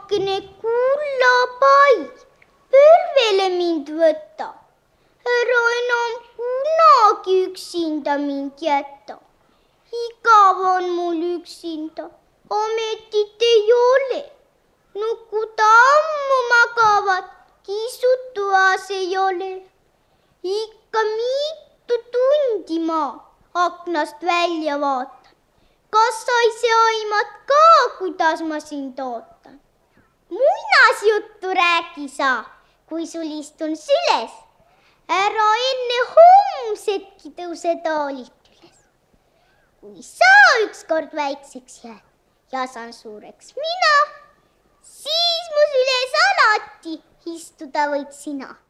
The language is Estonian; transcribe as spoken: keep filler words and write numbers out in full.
kullakene kullapai, põlvele mind võta. Ära enam kunagi üksinda mind jätta. Igav on mul üksinda, ametit ei ole. Nukud ammu magavad, kisud toas ei ole. Ikka mitu tundi ma aknast välja vaatan. Kas sa ise aimad ka, kuidas ma sind ootan? Muinasjuttu räägi sa, kui sul istun süles. Ära enne homsetki tõuse toolilt üles. Kui sa ükskord väikseks jääd ja saan suureks mina, siis mu süles alati istuda võid sina.